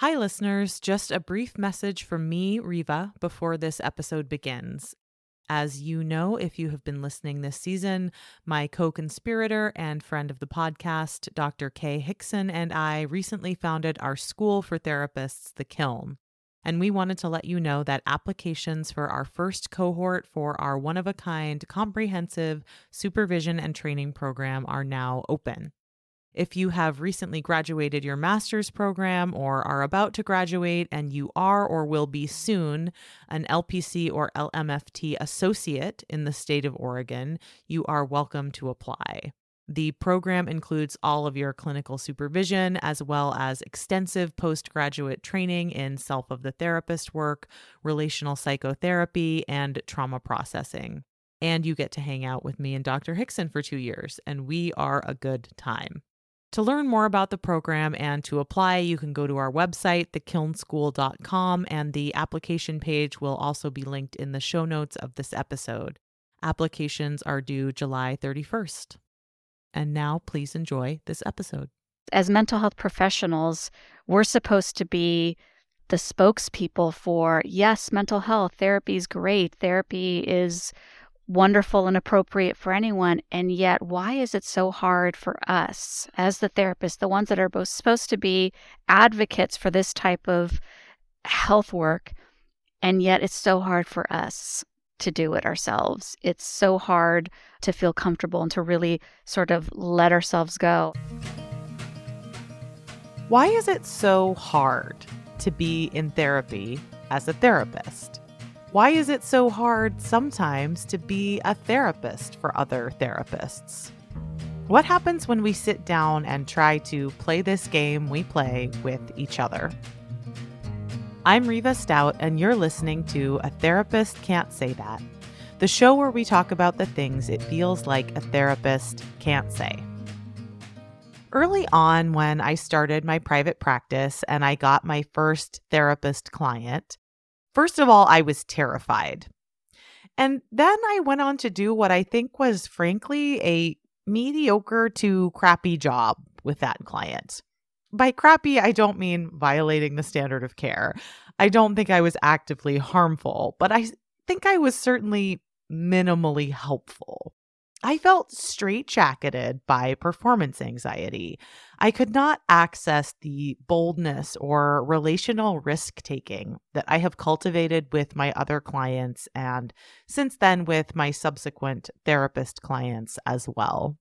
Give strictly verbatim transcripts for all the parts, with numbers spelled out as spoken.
Hi, listeners. Just a brief message from me, Riva, before this episode begins. As you know, if you have been listening this season, my co-conspirator and friend of the podcast, Doctor Kay Hickson, and I recently founded our school for therapists, The Kiln. And we wanted to let you know that applications for our first cohort for our one-of-a-kind comprehensive supervision and training program are now open. If you have recently graduated your master's program or are about to graduate and you are or will be soon an L P C or L M F T associate in the state of Oregon, you are welcome to apply. The program includes all of your clinical supervision as well as extensive postgraduate training in self of the therapist work, relational psychotherapy, and trauma processing. And you get to hang out with me and Doctor Hickson for two years, and we are a good time. To learn more about the program and to apply, you can go to our website, the kiln school dot com, and the application page will also be linked in the show notes of this episode. Applications are due July thirty-first. And now, please enjoy this episode. As mental health professionals, we're supposed to be the spokespeople for, yes, mental health, therapy is great, therapy is wonderful and appropriate for anyone. And yet, why is it so hard for us as the therapists, the ones that are both supposed to be advocates for this type of health work, and yet it's so hard for us to do it ourselves? It's so hard to feel comfortable and to really sort of let ourselves go. Why is it so hard to be in therapy as a therapist? Why is it so hard sometimes to be a therapist for other therapists? What happens when we sit down and try to play this game we play with each other? I'm Riva Stout, and you're listening to A Therapist Can't Say That, the show where we talk about the things it feels like a therapist can't say. Early on, when I started my private practice and I got my first therapist client, first of all, I was terrified. And then I went on to do what I think was, frankly, a mediocre to crappy job with that client. By crappy, I don't mean violating the standard of care. I don't think I was actively harmful, but I think I was certainly minimally helpful. I felt straitjacketed by performance anxiety. I could not access the boldness or relational risk-taking that I have cultivated with my other clients and since then with my subsequent therapist clients as well.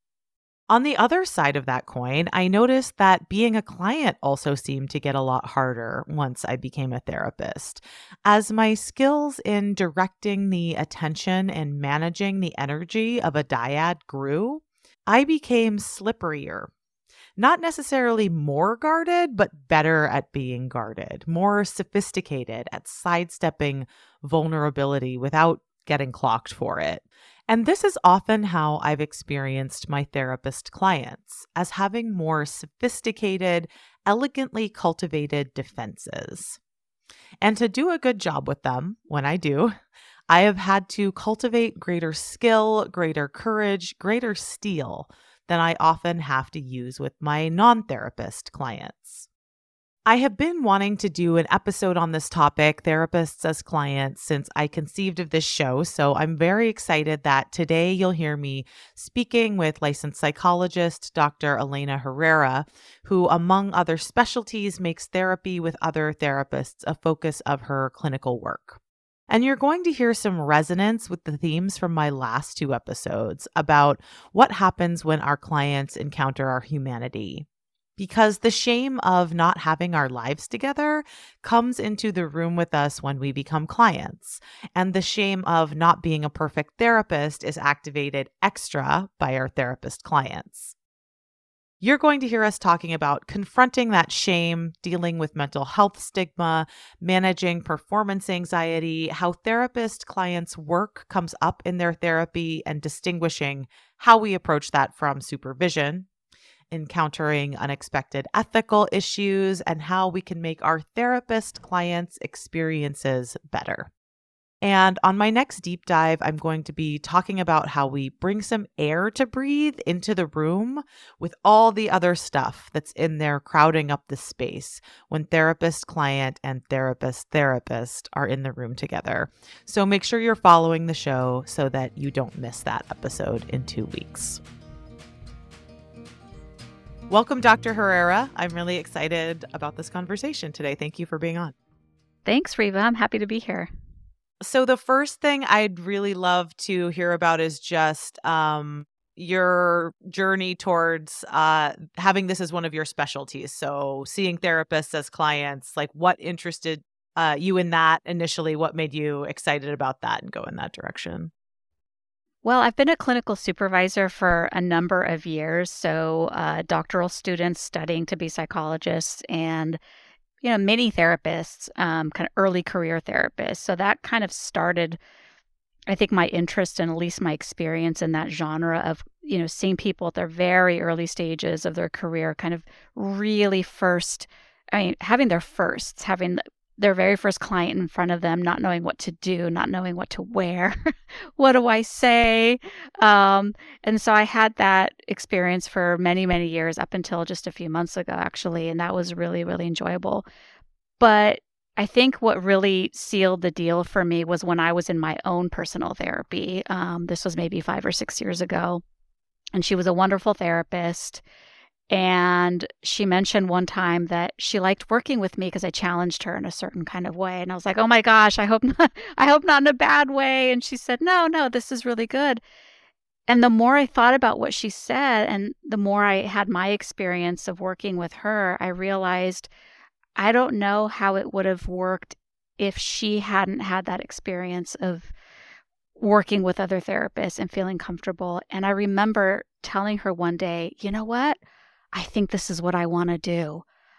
On the other side of that coin, I noticed that being a client also seemed to get a lot harder once I became a therapist. As my skills in directing the attention and managing the energy of a dyad grew, I became slipperier. Not necessarily more guarded, but better at being guarded, more sophisticated at sidestepping vulnerability without getting clocked for it. And this is often how I've experienced my therapist clients, as having more sophisticated, elegantly cultivated defenses. And to do a good job with them, when I do, I have had to cultivate greater skill, greater courage, greater steel than I often have to use with my non-therapist clients. I have been wanting to do an episode on this topic, therapists as clients, since I conceived of this show, so I'm very excited that today you'll hear me speaking with licensed psychologist Doctor Elena Herrera, who, among other specialties, makes therapy with other therapists a focus of her clinical work. And you're going to hear some resonance with the themes from my last two episodes about what happens when our clients encounter our humanity. Because the shame of not having our lives together comes into the room with us when we become clients. And the shame of not being a perfect therapist is activated extra by our therapist clients. You're going to hear us talking about confronting that shame, dealing with mental health stigma, managing performance anxiety, how therapist clients' work comes up in their therapy, and distinguishing how we approach that from supervision, encountering unexpected ethical issues, and how we can make our therapist clients' experiences better. And on my next deep dive, I'm going to be talking about how we bring some air to breathe into the room with all the other stuff that's in there crowding up the space when therapist, client, and therapist, therapist are in the room together. So make sure you're following the show so that you don't miss that episode in two weeks. Welcome, Doctor Herrera. I'm really excited about this conversation today. Thank you for being on. Thanks, Reva. I'm happy to be here. So the first thing I'd really love to hear about is just um, your journey towards uh, having this as one of your specialties. So seeing therapists as clients, like what interested uh, you in that initially? What made you excited about that and go in that direction? Well, I've been a clinical supervisor for a number of years. So uh, doctoral students studying to be psychologists and you know, many therapists, um, kind of early career therapists. So that kind of started, I think, my interest and at least my experience in that genre of, you know, seeing people at their very early stages of their career kind of really first, I mean, having their firsts, having their very first client in front of them, not knowing what to do, not knowing what to wear. What do I say? Um, and so I had that experience for many, many years up until just a few months ago, actually. And that was really, really enjoyable. But I think what really sealed the deal for me was when I was in my own personal therapy. Um, this was maybe five or six years ago. And she was a wonderful therapist. And she mentioned one time that she liked working with me because I challenged her in a certain kind of way. And I was like, oh my gosh, I hope not, I hope not in a bad way. And she said, no, no, this is really good. And the more I thought about what she said and the more I had my experience of working with her, I realized I don't know how it would have worked if she hadn't had that experience of working with other therapists and feeling comfortable. And I remember telling her one day, you know what? I think this is what I want to do.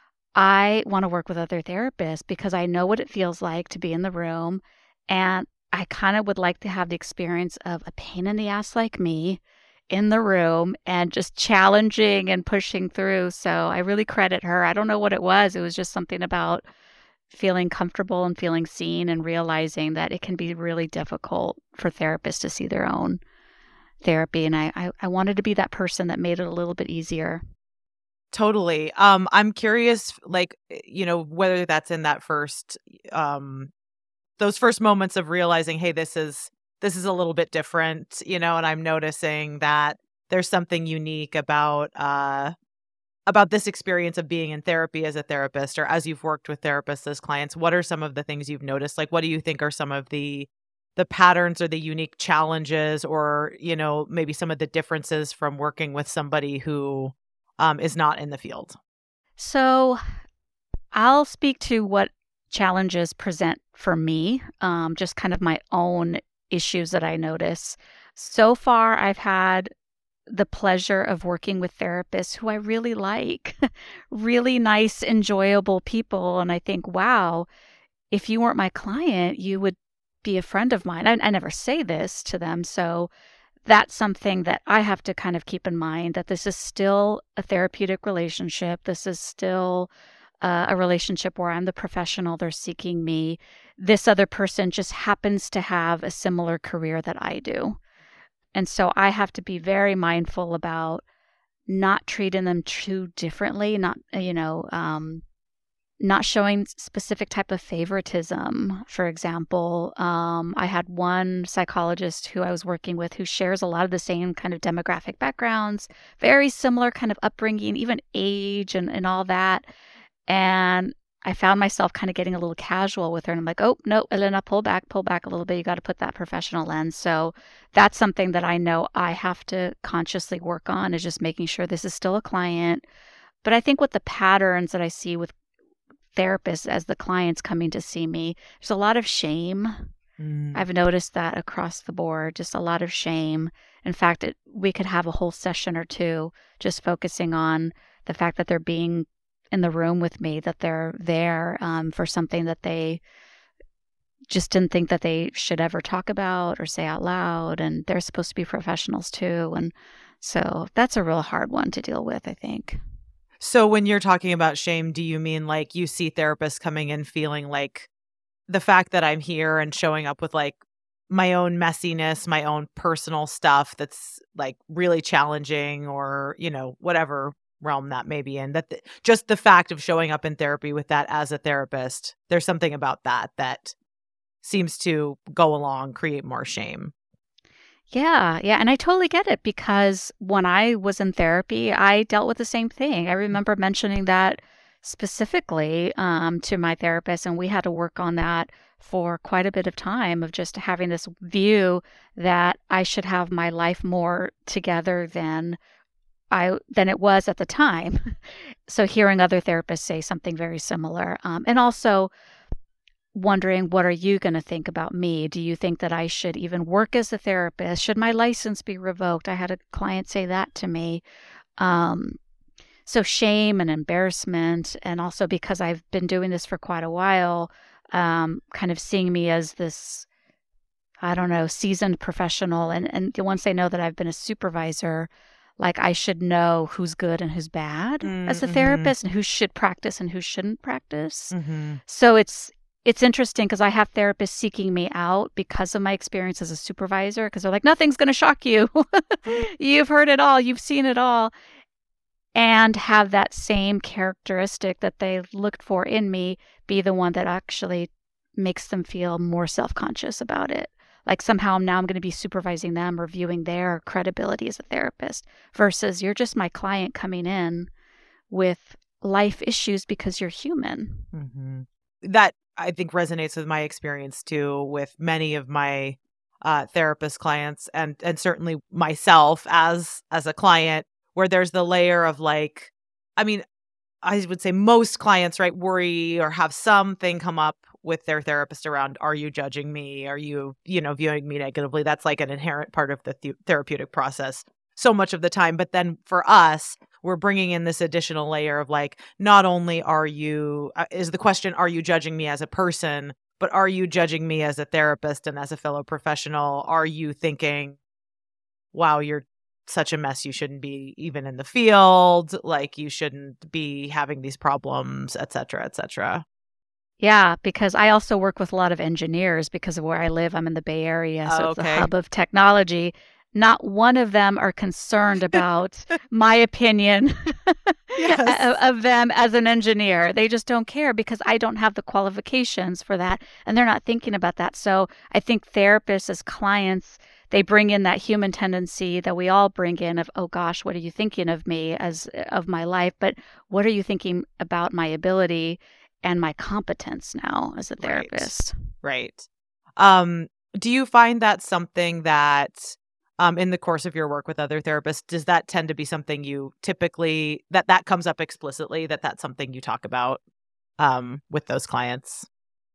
I want to work with other therapists because I know what it feels like to be in the room. And I kind of would like to have the experience of a pain in the ass like me in the room and just challenging and pushing through. So I really credit her. I don't know what it was. It was just something about feeling comfortable and feeling seen and realizing that it can be really difficult for therapists to see their own therapy. And I, I, I wanted to be that person that made it a little bit easier. Totally. Um, I'm curious, like, you know, whether that's in that first, um, those first moments of realizing, hey, this is, this is a little bit different, you know, and I'm noticing that there's something unique about, uh, about this experience of being in therapy as a therapist, or as you've worked with therapists as clients. What are some of the things you've noticed? Like, what do you think are some of the, the patterns or the unique challenges, or, you know, maybe some of the differences from working with somebody who Um, is not in the field? So I'll speak to what challenges present for me, um, just kind of my own issues that I notice. So far, I've had the pleasure of working with therapists who I really like, really nice, enjoyable people. And I think, wow, if you weren't my client, you would be a friend of mine. I, I never say this to them. So that's something that I have to kind of keep in mind, that this is still a therapeutic relationship. This is still uh, a relationship where I'm the professional. They're seeking me. This other person just happens to have a similar career that I do. And so I have to be very mindful about not treating them too differently, not, you know, um, not showing specific type of favoritism. For example, um, I had one psychologist who I was working with who shares a lot of the same kind of demographic backgrounds, very similar kind of upbringing, even age and, and all that. And I found myself kind of getting a little casual with her. And I'm like, oh, no, Elena, pull back, pull back a little bit. You got to put that professional lens. So that's something that I know I have to consciously work on, is just making sure this is still a client. But I think with the patterns that I see with therapists as the clients coming to see me, there's a lot of shame. Mm. I've noticed that across the board, just a lot of shame. In fact, it, we could have a whole session or two just focusing on the fact that they're being in the room with me, that they're there um, for something that they just didn't think that they should ever talk about or say out loud. And they're supposed to be professionals too. And so that's a real hard one to deal with, I think. So when you're talking about shame, do you mean like you see therapists coming in feeling like the fact that I'm here and showing up with like my own messiness, my own personal stuff that's like really challenging, or, you know, whatever realm that may be in, that th- just the fact of showing up in therapy with that as a therapist, there's something about that that seems to go along, create more shame. Yeah, yeah, and I totally get it because when I was in therapy, I dealt with the same thing. I remember mentioning that specifically um, to my therapist, and we had to work on that for quite a bit of time of just having this view that I should have my life more together than I than it was at the time. So hearing other therapists say something very similar, um, and also wondering, what are you going to think about me? Do you think that I should even work as a therapist? Should my license be revoked? I had a client say that to me. Um, so shame and embarrassment, and also because I've been doing this for quite a while, um, kind of seeing me as this, I don't know, seasoned professional. And, and once they know that I've been a supervisor, like I should know who's good and who's bad as a Mm-hmm. therapist, and who should practice and who shouldn't practice. Mm-hmm. So it's it's interesting because I have therapists seeking me out because of my experience as a supervisor, because they're like, nothing's going to shock you. You've heard it all. You've seen it all. And have that same characteristic that they looked for in me be the one that actually makes them feel more self-conscious about it. Like somehow now I'm going to be supervising them, reviewing their credibility as a therapist, versus you're just my client coming in with life issues because you're human. Mm-hmm. That I think resonates with my experience too, with many of my uh, therapist clients, and and certainly myself as as a client, where there's the layer of like, I mean, I would say most clients, right, worry or have something come up with their therapist around, are you judging me? Are you, you know, viewing me negatively? That's like an inherent part of the th- therapeutic process so much of the time. But then for us, we're bringing in this additional layer of like, not only are you, uh, is the question, are you judging me as a person, but are you judging me as a therapist and as a fellow professional? Are you thinking, wow, you're such a mess, you shouldn't be even in the field, like you shouldn't be having these problems, et cetera, et cetera. Yeah, because I also work with a lot of engineers because of where I live. I'm in the Bay Area, so Oh, it's the okay. hub of technology. Not one of them are concerned about my opinion Yes. of, of them as an engineer. They just don't care because I don't have the qualifications for that, and they're not thinking about that. So I think therapists as clients, they bring in that human tendency that we all bring in of, oh gosh, what are you thinking of me as of my life? But what are you thinking about my ability and my competence now as a therapist? Right. Right. Um, do you find that something that um, in the course of your work with other therapists, does that tend to be something you typically, that that comes up explicitly, that that's something you talk about um, with those clients?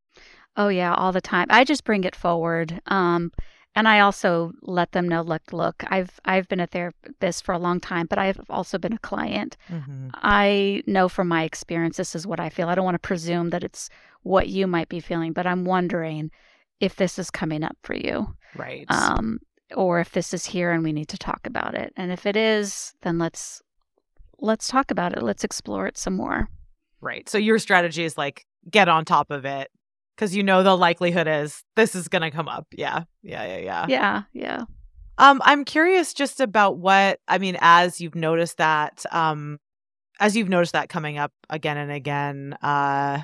Oh yeah, all the time. I just bring it forward. Um, and I also let them know, look, look, I've I've been a therapist for a long time, but I've also been a client. Mm-hmm. I know from my experience this is what I feel. I don't want to presume that it's what you might be feeling, but I'm wondering if this is coming up for you. Right. Um, or if this is here and we need to talk about it. And if it is, then let's let's talk about it. Let's explore it some more. Right. So your strategy is like, get on top of it, because you know the likelihood is this is going to come up. Yeah. Yeah. Yeah. Yeah. Yeah, yeah. Um, I'm curious just about what, I mean, as you've noticed that, um, as you've noticed that coming up again and again, uh,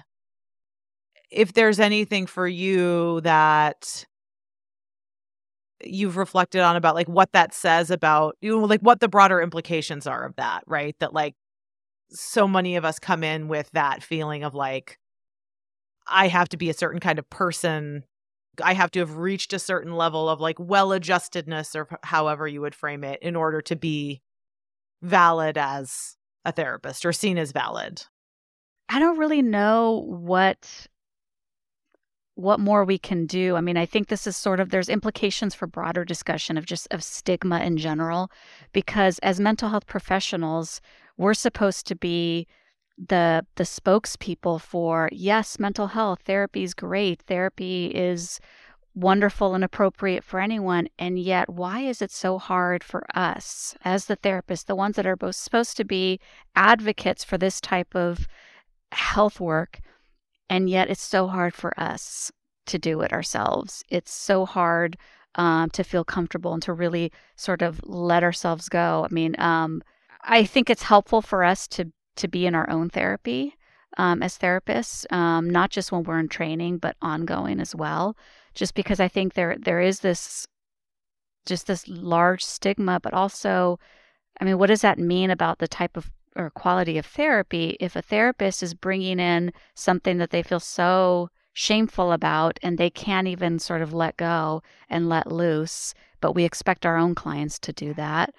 if there's anything for you that you've reflected on about like what that says about, you know, like what the broader implications are of that, right? That like so many of us come in with that feeling of like, I have to be a certain kind of person. I have to have reached a certain level of like well-adjustedness, or however you would frame it, in order to be valid as a therapist or seen as valid. I don't really know what what more we can do. I mean, I think this is sort of, there's implications for broader discussion of just of stigma in general, because as mental health professionals, we're supposed to be the the spokespeople for, yes, mental health therapy is great. Therapy is wonderful and appropriate for anyone. And yet, why is it so hard for us as the therapists, the ones that are both supposed to be advocates for this type of health work, and yet it's so hard for us to do it ourselves. It's so hard um, to feel comfortable and to really sort of let ourselves go. I mean, um, I think it's helpful for us to to be in our own therapy um, as therapists, um, not just when we're in training, but ongoing as well. Just because I think there there is this just this large stigma, but also, I mean, what does that mean about the type of or quality of therapy if a therapist is bringing in something that they feel so shameful about and they can't even sort of let go and let loose, but we expect our own clients to do that?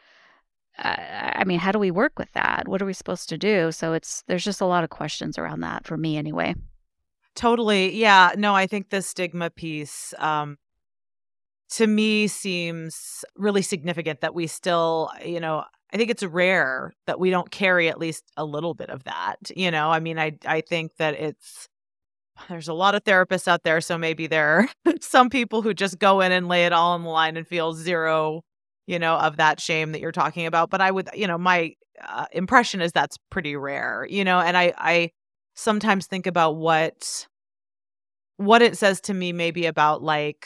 I I mean, how do we work with that? What are we supposed to do? So it's there's just a lot of questions around that for me anyway. Totally. Yeah. No, I think the stigma piece um, to me seems really significant that we still, you know, I think it's rare that we don't carry at least a little bit of that. You know, I mean, I I think that it's there's a lot of therapists out there, so maybe there are some people who just go in and lay it all on the line and feel zero, you know, of that shame that you're talking about. But I would, you know, my uh, impression is that's pretty rare, you know, and I I sometimes think about what what it says to me maybe about like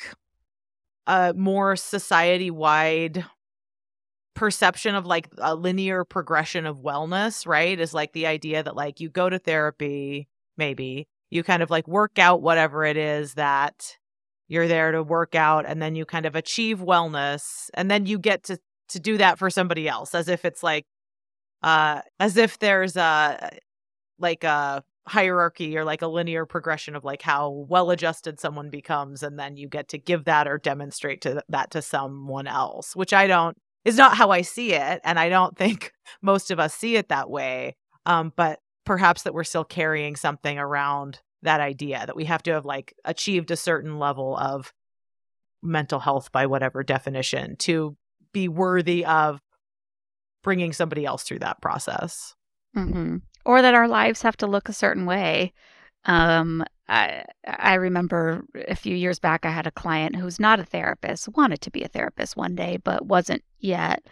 a more society-wide perception of like a linear progression of wellness, right? Is like the idea that like you go to therapy, maybe you kind of like work out whatever it is that you're there to work out, and then you kind of achieve wellness, and then you get to to do that for somebody else, as if it's like uh as if there's a like a hierarchy or like a linear progression of like how well adjusted someone becomes, and then you get to give that or demonstrate to th- that to someone else, which I don't is not how I see it, and I don't think most of us see it that way. Um but perhaps that we're still carrying something around that idea that we have to have like achieved a certain level of mental health by whatever definition to be worthy of bringing somebody else through that process. hmm Or that our lives have to look a certain way. Um, I I remember a few years back, I had a client who's not a therapist, wanted to be a therapist one day, but wasn't yet,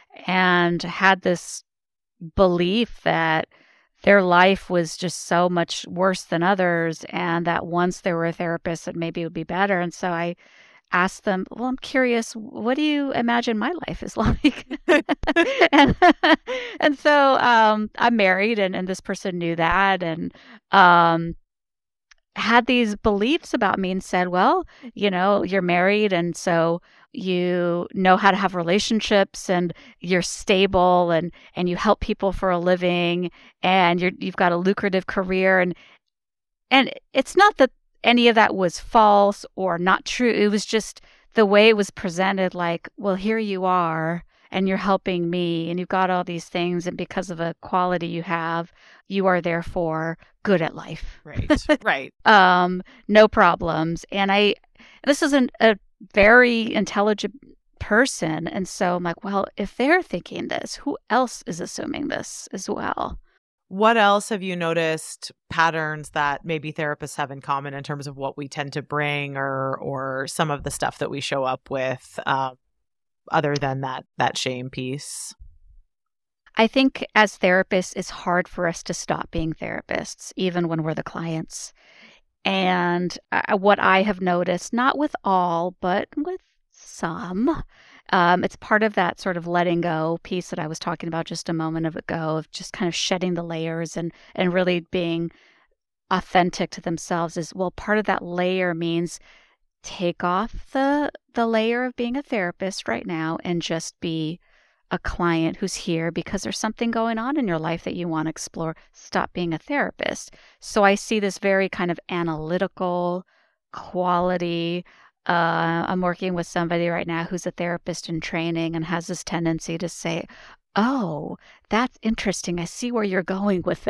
and had this belief that their life was just so much worse than others, and that once they were a therapist, that maybe it would be better. And so I asked them, well, I'm curious, what do you imagine my life is like? and and so um, I'm married, and, and this person knew that, and um, had these beliefs about me and said, well, you know, you're married, and so you know how to have relationships, and you're stable, and and you help people for a living, and you're you've got a lucrative career, and and it's not that any of that was false or not true. It was just the way it was presented, like, well, here you are, and you're helping me, and you've got all these things, and because of a quality you have, you are therefore good at life. Right. Right. Um, no problems. And I, this is an, a very intelligent person. And so I'm like, well, if they're thinking this, who else is assuming this as well? What else have you noticed patterns that maybe therapists have in common in terms of what we tend to bring, or or some of the stuff that we show up with, um, other than that that shame piece? I think as therapists, it's hard for us to stop being therapists, even when we're the clients. And uh, what I have noticed, not with all, but with some, um, it's part of that sort of letting go piece that I was talking about just a moment ago, of just kind of shedding the layers and and really being authentic to themselves. Is, well, part of that layer means take off the the layer of being a therapist right now and just be a client who's here because there's something going on in your life that you want to explore. Stop being a therapist. So I see this very kind of analytical quality. Uh, I'm working with somebody right now who's a therapist in training and has this tendency to say, oh, that's interesting. I see where you're going with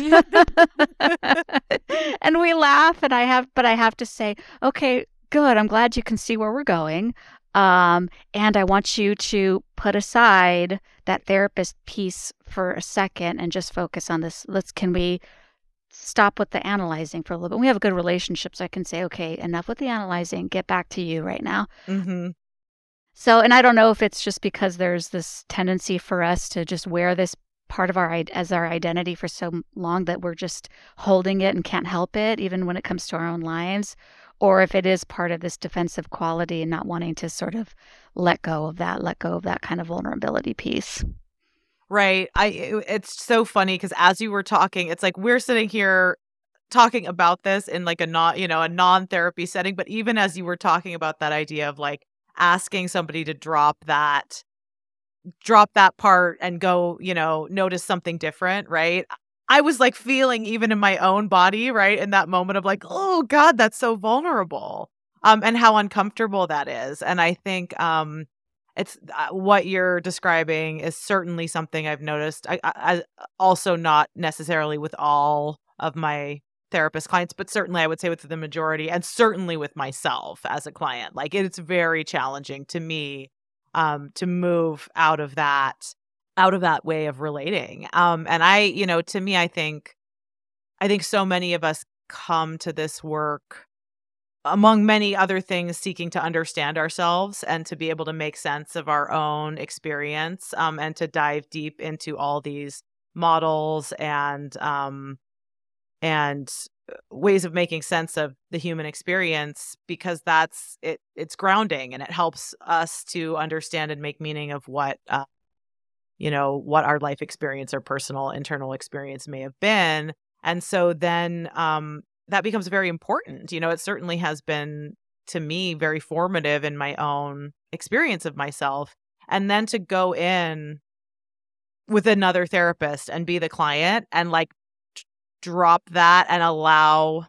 that. And we laugh, and I have, but I have to say, okay, good. I'm glad you can see where we're going. Um, and I want you to put aside that therapist piece for a second and just focus on this. Let's, can we stop with the analyzing for a little bit? We have a good relationship, so I can say, okay, enough with the analyzing, get back to you right now. Mm-hmm. So, and I don't know if it's just because there's this tendency for us to just wear this part of our as our identity for so long that we're just holding it and can't help it, even when it comes to our own lives, or if it is part of this defensive quality and not wanting to sort of let go of that, let go of that kind of vulnerability piece. Right. I it- it's so funny because as you were talking, it's like we're sitting here talking about this in like a non, you know, a non-therapy setting, but even as you were talking about that idea of like asking somebody to drop that drop that part and go, you know, notice something different, right? I was like feeling even in my own body, right? In that moment of like, oh God, that's so vulnerable. Um, and how uncomfortable that is. And I think um it's uh, what you're describing is certainly something I've noticed. I, I, I also not necessarily with all of my therapist clients, but certainly I would say with the majority, and certainly with myself as a client. Like it's very challenging to me um to move out of that out of that way of relating. Um and I, you know, to me I think I think so many of us come to this work among many other things seeking to understand ourselves and to be able to make sense of our own experience, um and to dive deep into all these models and um and ways of making sense of the human experience, because that's it it's grounding and it helps us to understand and make meaning of what uh, you know what our life experience or personal internal experience may have been. And so then um that becomes very important. You know, it certainly has been to me very formative in my own experience of myself. And then to go in with another therapist and be the client and like drop that and allow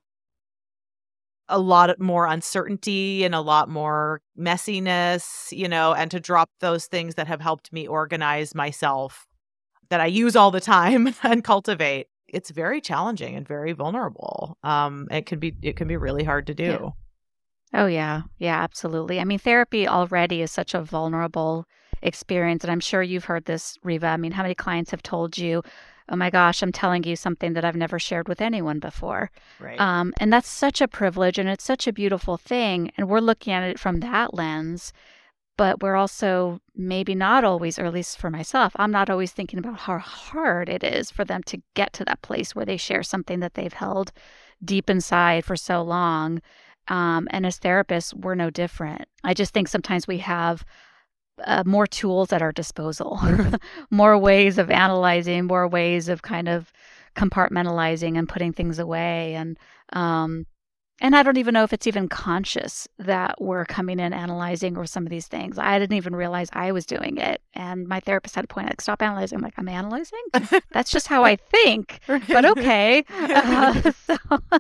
a lot more uncertainty and a lot more messiness, you know, and to drop those things that have helped me organize myself that I use all the time and cultivate. It's very challenging and very vulnerable. Um, it can be it can be really hard to Yeah. do. Oh, yeah. Yeah, absolutely. I mean, therapy already is such a vulnerable experience. And I'm sure you've heard this, Riva. I mean, how many clients have told you, oh my gosh, I'm telling you something that I've never shared with anyone before? Right. Um, and that's such a privilege and it's such a beautiful thing. And we're looking at it from that lens, but we're also maybe not always, or at least for myself, I'm not always thinking about how hard it is for them to get to that place where they share something that they've held deep inside for so long. Um, and as therapists, we're no different. I just think sometimes we have uh, more tools at our disposal, more ways of analyzing, more ways of kind of compartmentalizing and putting things away. And um, and I don't even know if it's even conscious that we're coming in analyzing or some of these things. I didn't even realize I was doing it. And my therapist had to point out, like, stop analyzing. I'm like, I'm analyzing? That's just how I think. But okay. Uh, so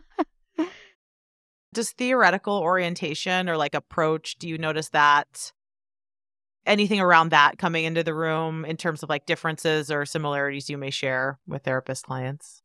Does theoretical orientation or like approach, do you notice that anything around that coming into the room in terms of like differences or similarities you may share with therapist clients?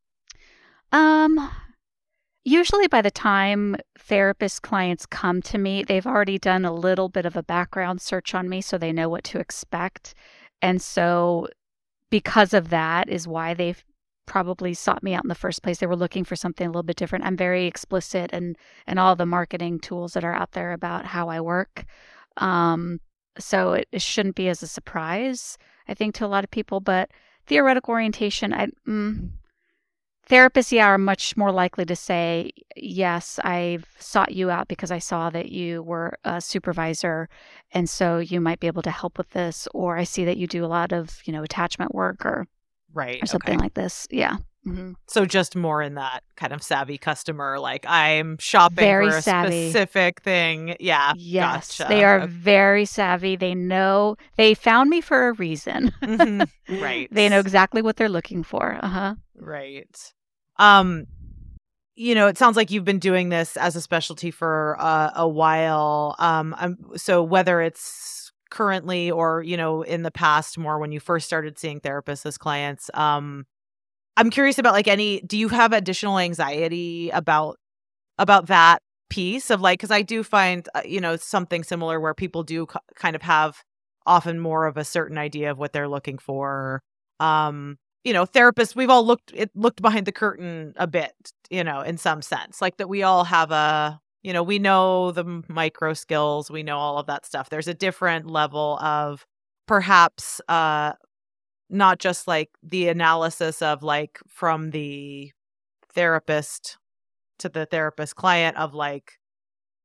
um, usually by the time therapist clients come to me, they've already done a little bit of a background search on me, so they know what to expect. And so because of that is why they've probably sought me out in the first place. They were looking for something a little bit different. I'm very explicit and and all the marketing tools that are out there about how I work. Um, so it, it shouldn't be as a surprise, I think, to a lot of people. But theoretical orientation, I mm, therapists, yeah, are much more likely to say, yes, I've sought you out because I saw that you were a supervisor, and so you might be able to help with this, or I see that you do a lot of, you know, attachment work or Right. or something Okay. like this. Yeah. hmm So just more in that kind of savvy customer, like I'm shopping Very for a savvy. specific thing. Yeah. Yes, they Gotcha. are Okay. very savvy. They know they found me for a reason. hmm Right. They know exactly what they're looking for. Uh-huh. Right. Um, you know, it sounds like you've been doing this as a specialty for uh, a while. Um, um, so whether it's currently or, you know, in the past more when you first started seeing therapists as clients, um, I'm curious about like any, do you have additional anxiety about about that piece of like, because I do find, uh, you know, something similar where people do k- kind of have often more of a certain idea of what they're looking for. Um, you know, therapists, we've all looked, it looked behind the curtain a bit, you know, in some sense, like that we all have a, you know, we know the m- micro skills, we know all of that stuff. There's a different level of perhaps, uh, not just like the analysis of like from the therapist to the therapist client of like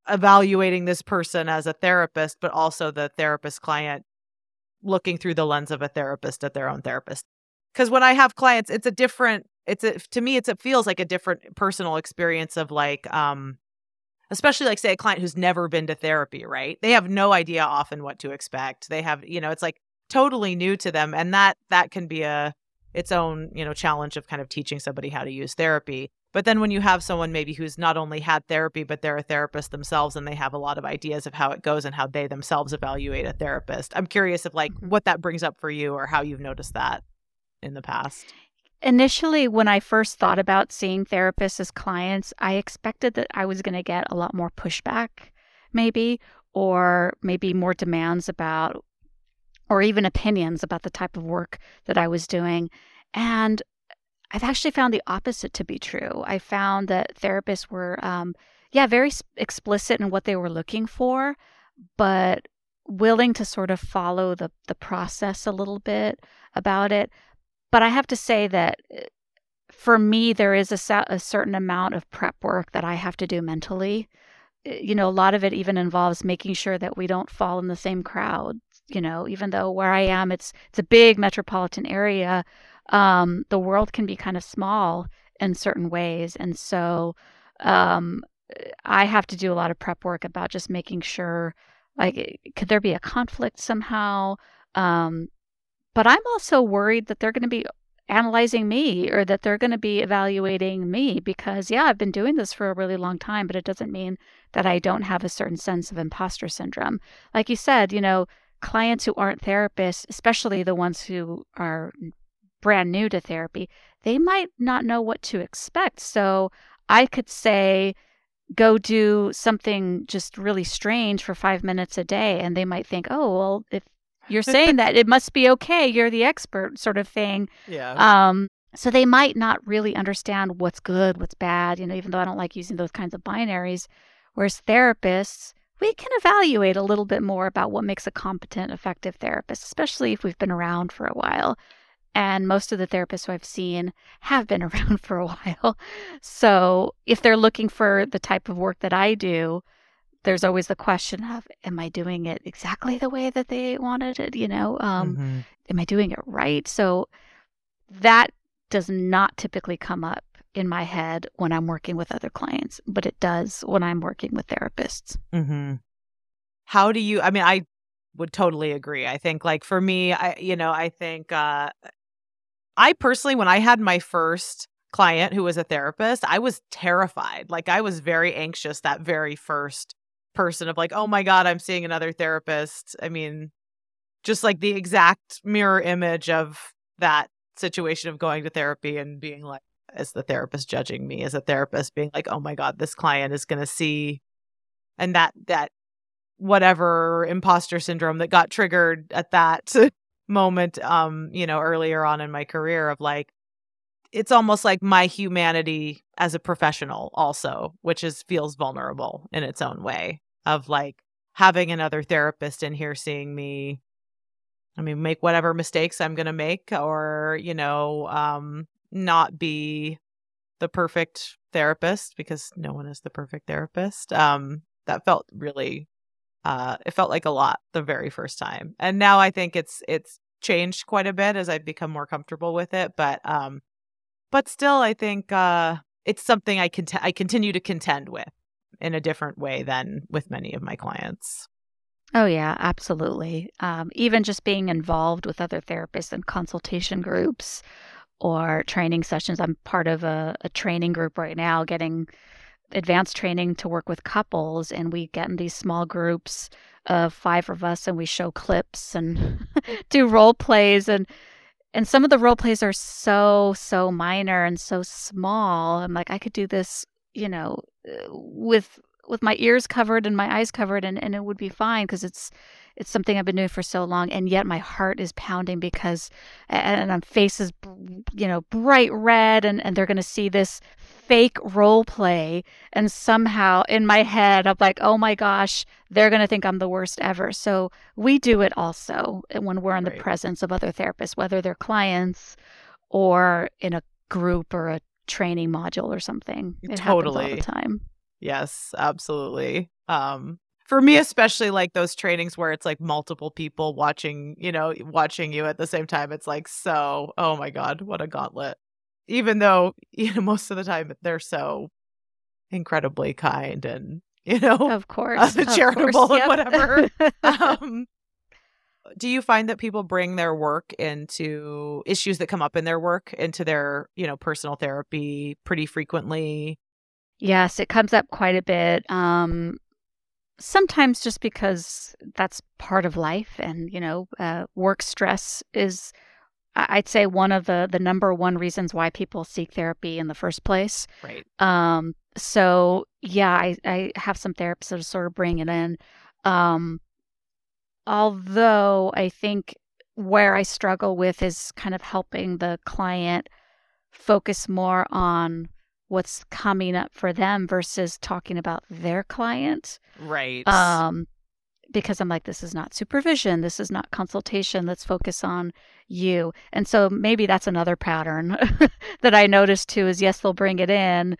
evaluating this person as a therapist, but also the therapist client looking through the lens of a therapist at their own therapist. Because when I have clients, it's a different, it's a, to me, it's, it feels like a different personal experience of like, um, especially like say a client who's never been to therapy, right? They have no idea often what to expect. They have, you know, it's like totally new to them. And that, that can be a, its own, you know, challenge of kind of teaching somebody how to use therapy. But then when you have someone maybe who's not only had therapy, but they're a therapist themselves and they have a lot of ideas of how it goes and how they themselves evaluate a therapist. I'm curious if like what that brings up for you or how you've noticed that in the past. Initially, when I first thought about seeing therapists as clients, I expected that I was going to get a lot more pushback, maybe, or maybe more demands about, or even opinions about the type of work that I was doing. And I've actually found the opposite to be true. I found that therapists were, um, yeah, very explicit in what they were looking for, but willing to sort of follow the, the process a little bit about it. But I have to say that for me, there is a, a certain amount of prep work that I have to do mentally. You know, a lot of it even involves making sure that we don't fall in the same crowd. You know, even though where I am, it's it's a big metropolitan area, um, the world can be kind of small in certain ways. And so um, I have to do a lot of prep work about just making sure, like, could there be a conflict somehow? Um, but I'm also worried that they're going to be analyzing me or that they're going to be evaluating me because, yeah, I've been doing this for a really long time, but it doesn't mean that I don't have a certain sense of imposter syndrome. Like you said, you know, clients who aren't therapists, especially the ones who are brand new to therapy, they might not know what to expect. So I could say, go do something just really strange for five minutes a day. And they might think, oh, well, if you're saying that, it must be okay. You're the expert sort of thing. Yeah. Um, so they might not really understand what's good, what's bad, you know, even though I don't like using those kinds of binaries. Whereas therapists, we can evaluate a little bit more about what makes a competent, effective therapist, especially if we've been around for a while. And most of the therapists who I've seen have been around for a while. So if they're looking for the type of work that I do, there's always the question of, am I doing it exactly the way that they wanted it? You know, um, Mm-hmm. am I doing it right? So that does not typically come up in my head when I'm working with other clients, but it does when I'm working with therapists. Mm-hmm. How do you, I mean, I would totally agree. I think like for me, I, you know, I think, uh, I personally, when I had my first client who was a therapist, I was terrified. Like I was very anxious that very first person of like, oh my God, I'm seeing another therapist. I mean, just like the exact mirror image of that situation of going to therapy and being like, as the therapist judging me as a therapist, being like, oh my God, this client is going to see, and that, that whatever imposter syndrome that got triggered at that moment, um, you know, earlier on in my career of like, it's almost like my humanity as a professional also, which is feels vulnerable in its own way of like having another therapist in here seeing me, I mean, make whatever mistakes I'm going to make or, you know, um, not be the perfect therapist because no one is the perfect therapist. Um, that felt really, uh, it felt like a lot the very first time. And now I think it's, it's changed quite a bit as I've become more comfortable with it. But, um, but still, I think, uh, it's something I cont- I continue to contend with in a different way than with many of my clients. Oh, yeah, absolutely. Um, even just being involved with other therapists in consultation groups or training sessions. I'm part of a, a training group right now, getting advanced training to work with couples. And we get in these small groups of five of us and we show clips and do role plays. And, and some of the role plays are so, so minor and so small. I'm like, I could do this, you know, with with my ears covered and my eyes covered and, and it would be fine because it's it's something I've been doing for so long, and yet my heart is pounding because and my face is, you know, bright red, and, and they're going to see this fake role play, and somehow in my head I'm like, oh my gosh, they're going to think I'm the worst ever. So we do it also when we're in the Right. presence of other therapists, whether they're clients or in a group or a training module or something. It happens all Totally. the time. Yes, absolutely. Um, for me, especially like those trainings where it's like multiple people watching, you know, watching you at the same time. It's like, so, oh my God, what a gauntlet. Even though, you know, most of the time they're so incredibly kind and, you know, Of uh, course. Of charitable course. and whatever. Yep. Um, do you find that people bring their work into issues that come up in their work into their, you know, personal therapy pretty frequently? Yes, it comes up quite a bit. Um, sometimes just because that's part of life, and you know, uh, work stress is, I- I'd say, one of the the number one reasons why people seek therapy in the first place. Right. Um, so yeah, I I have some therapists that sort of bring it in. Um, although I think where I struggle with is kind of helping the client focus more on what's coming up for them versus talking about their client. Right. Um, because I'm like, this is not supervision, this is not consultation. Let's focus on you. And so maybe that's another pattern that I noticed too. Is yes, they'll bring it in,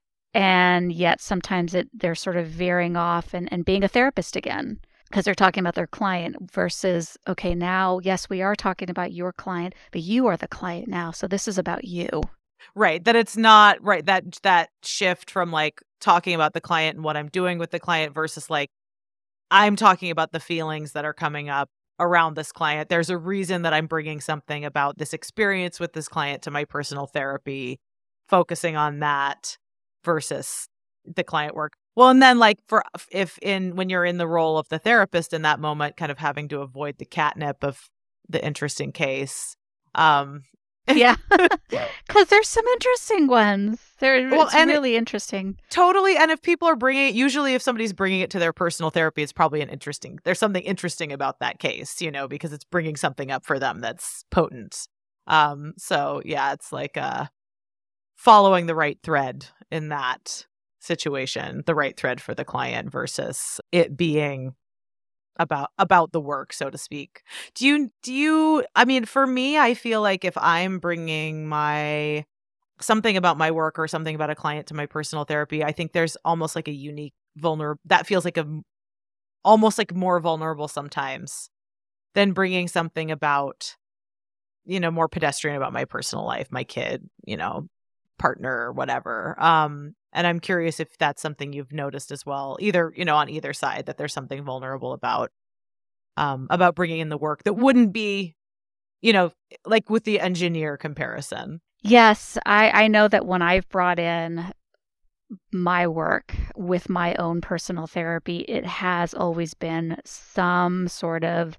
and yet sometimes it they're sort of veering off and, and being a therapist again because they're talking about their client versus, okay, now, yes, we are talking about your client, but you are the client now. So this is about you. Right. That it's not right. That that shift from like talking about the client and what I'm doing with the client versus like I'm talking about the feelings that are coming up around this client. There's a reason that I'm bringing something about this experience with this client to my personal therapy, focusing on that versus the client work. Well, and then like for if in when you're in the role of the therapist in that moment, kind of having to avoid the catnip of the interesting case. Um, Yeah, because there's some interesting ones. They're well, it's and really interesting. totally. And if people are bringing it, usually if somebody's bringing it to their personal therapy, it's probably an interesting, there's something interesting about that case, you know, because it's bringing something up for them that's potent. Um, so yeah, it's like uh, following the right thread in that situation, the right thread for the client versus it being about about the work, so to speak. Do you do you I mean, for me, I feel like if I'm bringing my something about my work or something about a client to my personal therapy, I think there's almost like a unique vulnerable that feels like a m- almost like more vulnerable sometimes than bringing something about, you know, more pedestrian about my personal life, my kid, you know, partner or whatever. Um and I'm curious if that's something you've noticed as well, either, you know, on either side, that there's something vulnerable about um about bringing in the work that wouldn't be, you know, like with the engineer comparison. Yes, I I know that when I've brought in my work with my own personal therapy, it has always been some sort of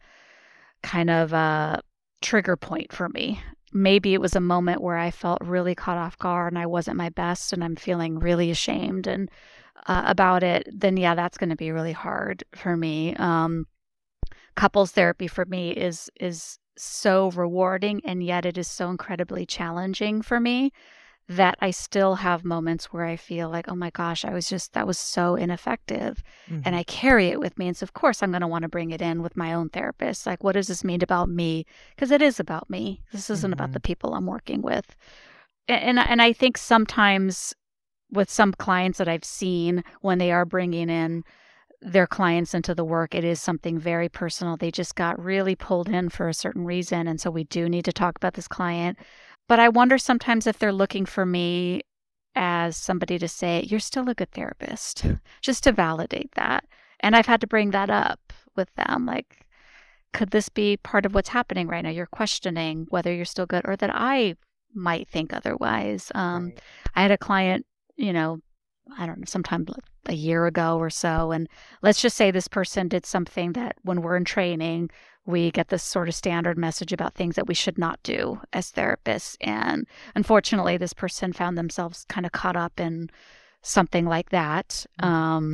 kind of a trigger point for me. Maybe it was a moment where I felt really caught off guard and I wasn't my best and I'm feeling really ashamed and uh, about it. Then yeah, that's going to be really hard for me. Um, couples therapy for me is is so rewarding, and yet it is so incredibly challenging for me that I still have moments where I feel like, oh my gosh, I was just, that was so ineffective. And Mhm. I carry it with me. And so, of course, I'm going to want to bring it in with my own therapist. Like, what does this mean about me? Because it is about me. This isn't about the Mhm. people I'm working with. A- And, and I think sometimes with some clients that I've seen, when they are bringing in their clients into the work, it is something very personal. They just got really pulled in for a certain reason. And so we do need to talk about this client. But I wonder sometimes if they're looking for me as somebody to say, you're still a good therapist, just to validate that. And I've had to bring that up with them. Like, could this be part of what's happening right now? You're questioning whether you're still good or that I might think otherwise. Um, Right. I had a client, you know, I don't know, sometime like a year ago or so. And let's just say this person did something that when we're in training, we get this sort of standard message about things that we should not do as therapists. And unfortunately, this person found themselves kind of caught up in something like that. Mhm. Um,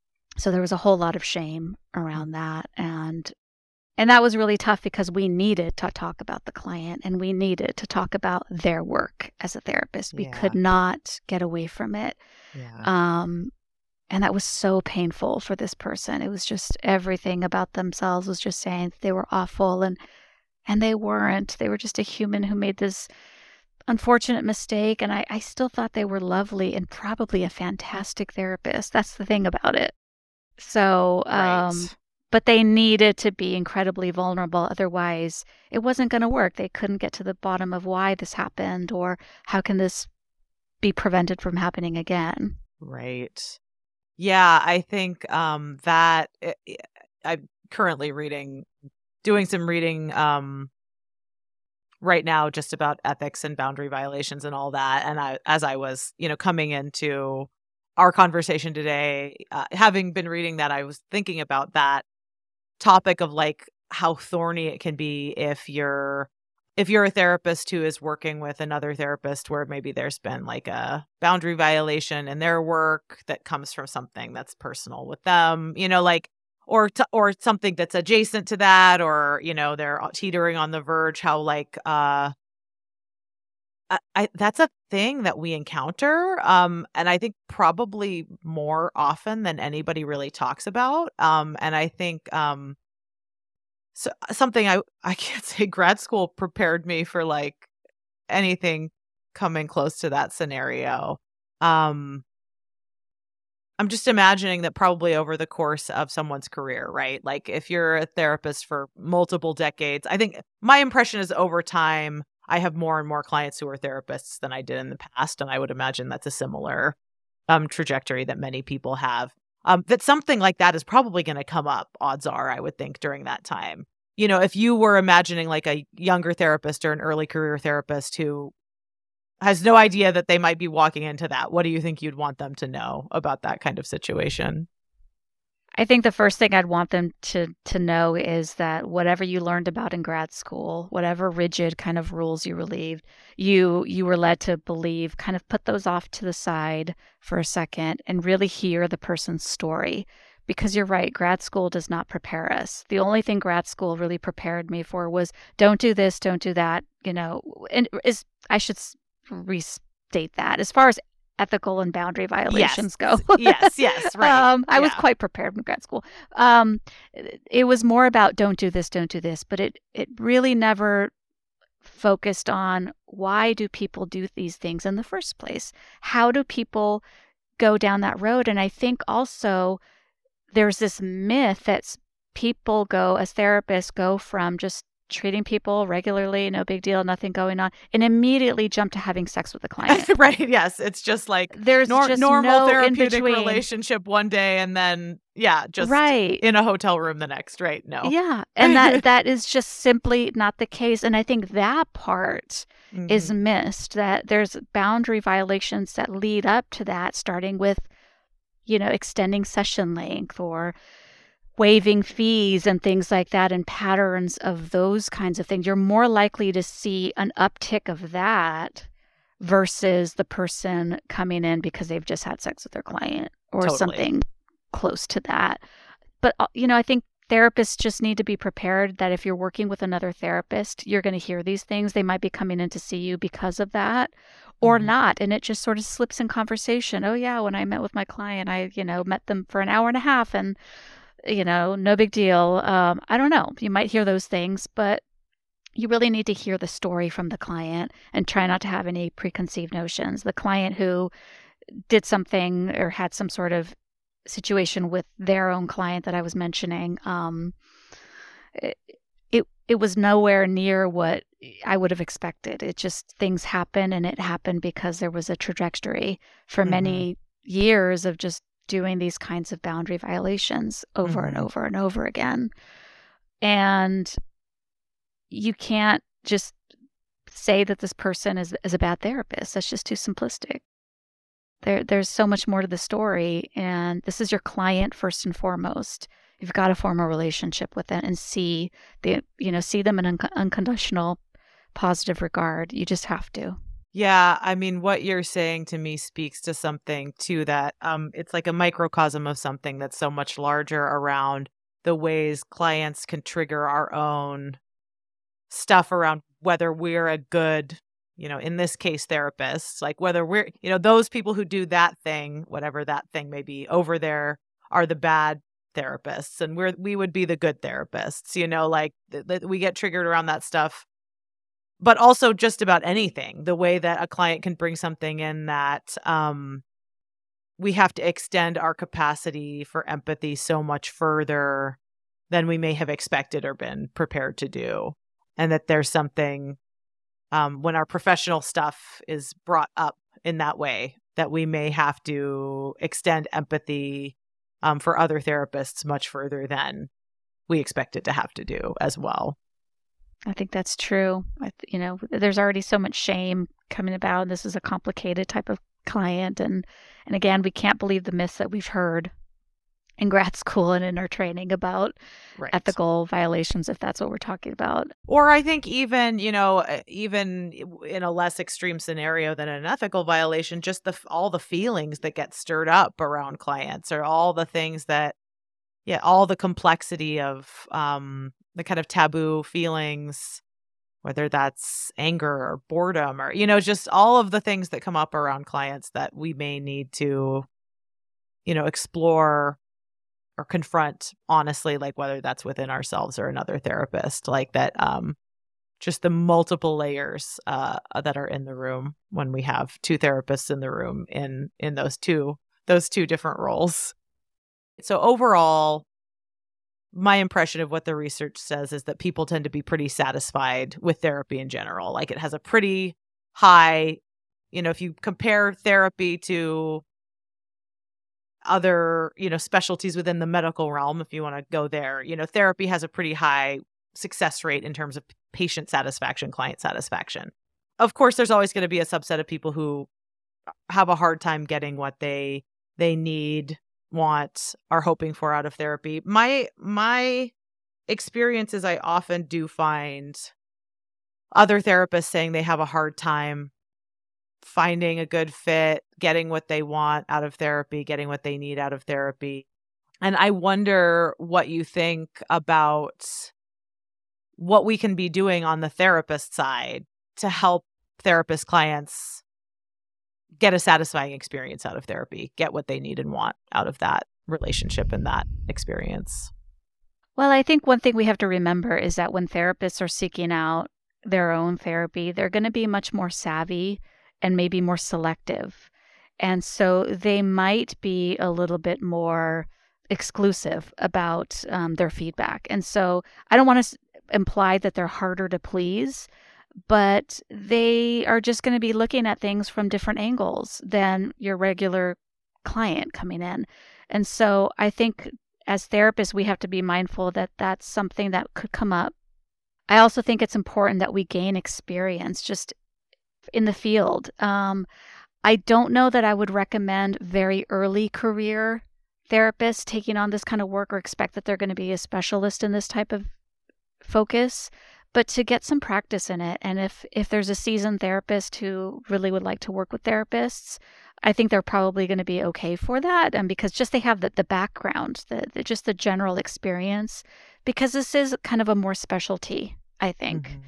so there was a whole lot of shame around that. And and that was really tough because we needed to talk about the client and we needed to talk about their work as a therapist. We could Yeah. not get away from it. Yeah. Um, and that was so painful for this person. It was just everything about themselves was just saying they were awful, and and they weren't. They were just a human who made this unfortunate mistake. And I, I still thought they were lovely and probably a fantastic therapist. That's the thing about it. So, um, Right. but they needed to be incredibly vulnerable. Otherwise, it wasn't going to work. They couldn't get to the bottom of why this happened or how can this be prevented from happening again. Right. Yeah, I think um, that i i I'm currently reading, doing some reading um, right now just about ethics and boundary violations and all that. And I, as I was, you know, coming into our conversation today, uh, having been reading that, I was thinking about that topic of like how thorny it can be if you're if you're a therapist who is working with another therapist where maybe there's been like a boundary violation in their work that comes from something that's personal with them, you know, like or t- or something that's adjacent to that, or you know they're teetering on the verge, how like uh I, I that's a thing that we encounter, um and I think probably more often than anybody really talks about, um and I think um so something I I can't say grad school prepared me for, like, anything coming close to that scenario. Um, I'm just imagining that probably over the course of someone's career, right? Like, if you're a therapist for multiple decades, I think my impression is over time, I have more and more clients who are therapists than I did in the past, and I would imagine that's a similar, um, trajectory that many people have. Um, that something like that is probably gonna come up, odds are, I would think, during that time. You know, if you were imagining, like, a younger therapist or an early career therapist who has no idea that they might be walking into that, what do you think you'd want them to know about that kind of situation? I think the first thing I'd want them to to know is that whatever you learned about in grad school, whatever rigid kind of rules you relieved, you you were led to believe, kind of put those off to the side for a second and really hear the person's story. Because you're right, grad school does not prepare us. The only thing grad school really prepared me for was don't do this, don't do that, you know, and is I should s- restate that. As far as ethical and boundary Yes. violations go. Yes, yes, right. um, I was Yeah. quite prepared in grad school. Um, it, it was more about don't do this, don't do this, but it it really never focused on why do people do these things in the first place? How do people go down that road? And I think also there's this myth that s- people go as therapists go from just treating people regularly, no big deal, nothing going on, and immediately jump to having sex with the client. Right, yes, it's just like There's nor just normal no in therapeutic between. relationship one day and then, yeah, just Right. in a hotel room the next, right? No. Yeah, and that that is just simply not the case, and I think that part is Mhm. missed, that there's boundary violations that lead up to that, starting with, you know, extending session length or waiving fees and things like that, and patterns of those kinds of things. You're more likely to see an uptick of that versus the person coming in because they've just had sex with their client or Totally. something close to that. But, uh, you know, I think therapists just need to be prepared that if you're working with another therapist, you're going to hear these things. They might be coming in to see you because of that or Mhm. not. And it just sort of slips in conversation. Oh, yeah, when I met with my client, I, you know, met them for an hour and a half and, you know, no big deal. Um, I don't know. You might hear those things, but you really need to hear the story from the client and try not to have any preconceived notions. The client who did something or had some sort of situation with their own client that I was mentioning, um, it, it it was nowhere near what I would have expected. It just things happen, and it happened because there was a trajectory for Mhm. many years of just doing these kinds of boundary violations over and Mhm. over and over again. And you can't just say that this person is is a bad therapist. That's just too simplistic. There there's so much more to the story, and this is your client first and foremost. You've got to form a relationship with them and see the you know, see them in unco unconditional positive regard. You just have to. Yeah, I mean, what you're saying to me speaks to something too that um it's like a microcosm of something that's so much larger around the ways clients can trigger our own stuff around whether we're a good, you know, in this case, therapists, like whether we're, you know, those people who do that thing, whatever that thing may be, over there are the bad therapists, and we're we would be the good therapists, you know, like th- th- we get triggered around that stuff, but also just about anything. The way that a client can bring something in that um we have to extend our capacity for empathy so much further than we may have expected or been prepared to do. And that there's something um, when our professional stuff is brought up in that way, that we may have to extend empathy um, for other therapists much further than we expected to have to do as well. I think that's true. I, you know, there's already so much shame coming about. This is a complicated type of client. And, and again, we can't believe the myths that we've heard in grad school and in our training about right. ethical violations, if that's what we're talking about. Or I think even, you know, even in a less extreme scenario than an ethical violation, just the all the feelings that get stirred up around clients, or all the things that, yeah, all the complexity of um, the kind of taboo feelings, whether that's anger or boredom, or, you know, just all of the things that come up around clients that we may need to, you know, explore or confront honestly, like whether that's within ourselves or another therapist, like that, um, just the multiple layers uh, that are in the room when we have two therapists in the room in in those two those two different roles. So overall, my impression of what the research says is that people tend to be pretty satisfied with therapy in general. Like it has a pretty high, you know, if you compare therapy to other, you know, specialties within the medical realm, if you want to go there, you know, therapy has a pretty high success rate in terms of patient satisfaction, client satisfaction. Of course, there's always going to be a subset of people who have a hard time getting what they they need, want, are hoping for out of therapy. My my experience is I often do find other therapists saying they have a hard time finding a good fit, getting what they want out of therapy, getting what they need out of therapy. And I wonder what you think about what we can be doing on the therapist side to help therapist clients get a satisfying experience out of therapy, get what they need and want out of that relationship and that experience. Well, I think one thing we have to remember is that when therapists are seeking out their own therapy, they're going to be much more savvy and maybe more selective. And so they might be a little bit more exclusive about um, their feedback. And so I don't want to imply that they're harder to please, but they are just going to be looking at things from different angles than your regular client coming in. And so I think as therapists, we have to be mindful that that's something that could come up. I also think it's important that we gain experience just in the field. Um, I don't know that I would recommend very early career therapists taking on this kind of work or expect that they're going to be a specialist in this type of focus, but to get some practice in it. And if, if there's a seasoned therapist who really would like to work with therapists, I think they're probably going to be okay for that. And because just they have the, the background, the, the just the general experience, because this is kind of a more specialty, I think. Mm-hmm.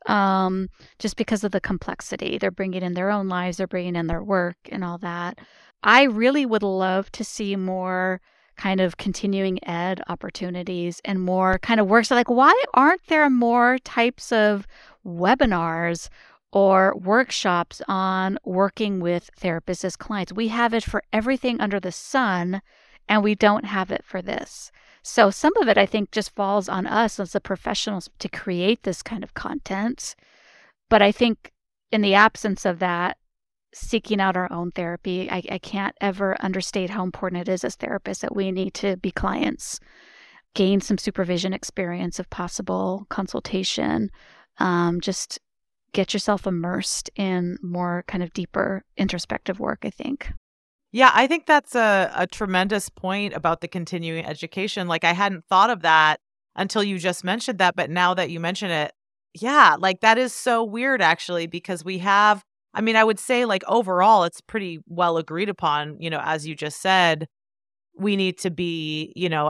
Um, just because of the complexity. They're bringing in their own lives, they're bringing in their work and all that. I really would love to see more kind of continuing ed opportunities and more kind of work. So like, why aren't there more types of webinars or workshops on working with therapists as clients? We have it for everything under the sun, and we don't have it for this. So some of it, I think, just falls on us as the professionals to create this kind of content. But I think in the absence of that, seeking out our own therapy, I, I can't ever understate how important it is as therapists that we need to be clients, gain some supervision experience if possible, consultation, um, just get yourself immersed in more kind of deeper introspective work, I think. Yeah, I think that's a, a tremendous point about the continuing education. Like I hadn't thought of that until you just mentioned that, but now that you mention it, yeah, like that is so weird actually, because we have, I mean, I would say like overall, it's pretty well agreed upon, you know, as you just said, we need to be, you know,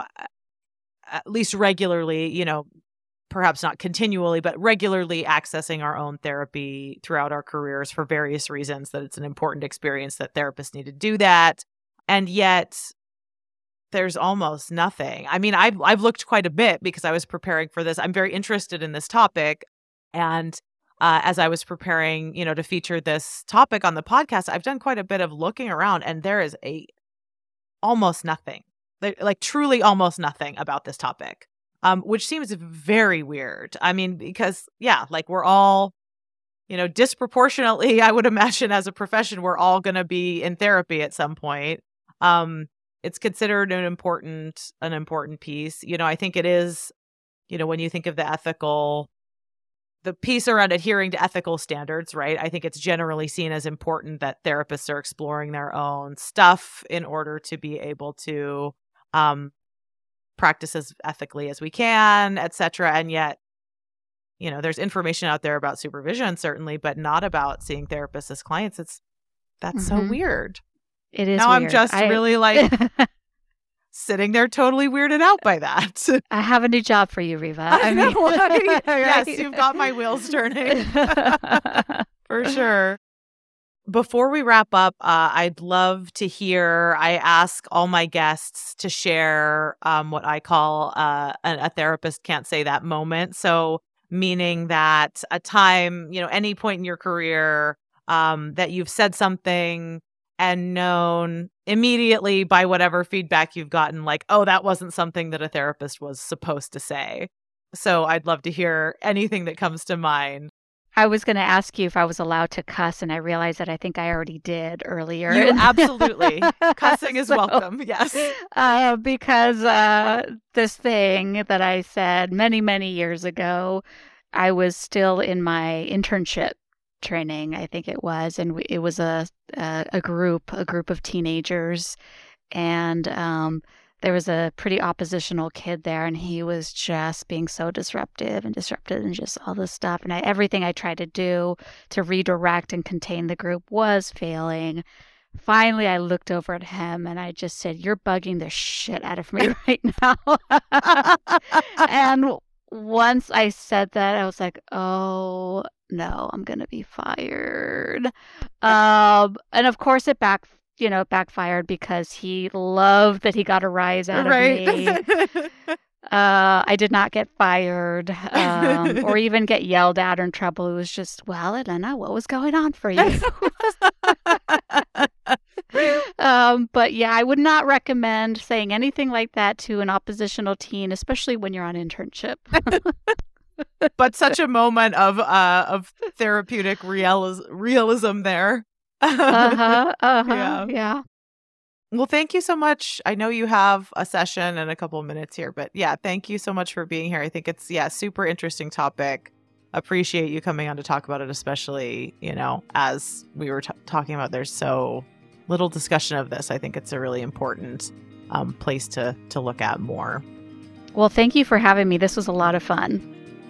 at least regularly, you know, perhaps not continually, but regularly accessing our own therapy throughout our careers for various reasons, that it's an important experience, that therapists need to do that. And yet there's almost nothing. I mean, I've, I've looked quite a bit because I was preparing for this. I'm very interested in this topic. And uh, as I was preparing, you know, to feature this topic on the podcast, I've done quite a bit of looking around, and there is a almost nothing, like, like truly almost nothing about this topic, um, which seems very weird. I mean, because, yeah, like we're all, you know, disproportionately, I would imagine as a profession, we're all going to be in therapy at some point. Um, it's considered an important, an important piece. You know, I think it is, you know, when you think of the ethical, the piece around adhering to ethical standards, right? I think it's generally seen as important that therapists are exploring their own stuff in order to be able to um, practice as ethically as we can, et cetera. And yet, you know, there's information out there about supervision, certainly, but not about seeing therapists as clients. It's that's mm-hmm. so weird. It is now weird. I'm just I... really like sitting there totally weirded out by that. I have a new job for you, Riva. I, I mean, know, right? right? Yes, you've got my wheels turning. For sure. Before we wrap up, uh, I'd love to hear, I ask all my guests to share um, what I call uh, a, a therapist can't say that moment. So meaning that a time, you know, any point in your career um, that you've said something and known immediately by whatever feedback you've gotten, like, oh, that wasn't something that a therapist was supposed to say. So I'd love to hear anything that comes to mind. I was going to ask you if I was allowed to cuss, and I realized that I think I already did earlier. You absolutely. Cussing is so, welcome. Yes. Uh, because uh, this thing that I said many, many years ago, I was still in my internship training, I think it was, and we, it was a, a a group, a group of teenagers, and um, there was a pretty oppositional kid there, and he was just being so disruptive and disruptive and just all this stuff, and I, everything I tried to do to redirect and contain the group was failing. Finally, I looked over at him and I just said, "You're bugging the shit out of me right now." And once I said that, I was like, "Oh no, I'm gonna be fired." Um, and of course, it back, you know, backfired because he loved that he got a rise out right. of me. uh, I did not get fired um, or even get yelled at or in trouble. It was just, well, Elena, what was going on for you? um, but yeah, I would not recommend saying anything like that to an oppositional teen, especially when you're on internship. But such a moment of uh of therapeutic realis- realism there. uh-huh, uh-huh, yeah. yeah. Well, thank you so much. I know you have a session in a couple of minutes here, but yeah, thank you so much for being here. I think it's, yeah, super interesting topic. Appreciate you coming on to talk about it, especially, you know, as we were t- talking about, there's so little discussion of this. I think it's a really important um, place to to look at more. Well, thank you for having me. This was a lot of fun.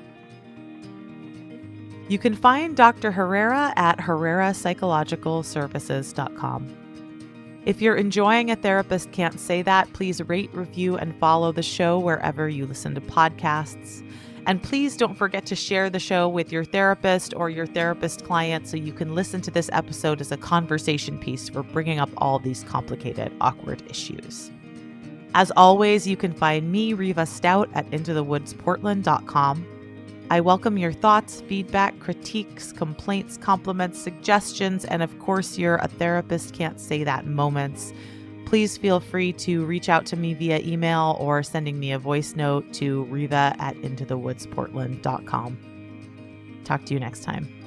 You can find Doctor Herrera at herrera psychological services dot com. If you're enjoying A Therapist Can't Say That, please rate, review, and follow the show wherever you listen to podcasts. And please don't forget to share the show with your therapist or your therapist client so you can listen to this episode as a conversation piece for bringing up all these complicated, awkward issues. As always, you can find me, Riva Stout, at into the woods portland dot com. I welcome your thoughts, feedback, critiques, complaints, compliments, suggestions, and of course, your A Therapist Can't Say That moments. Please feel free to reach out to me via email or sending me a voice note to riva at into the woods portland dot com. Talk to you next time.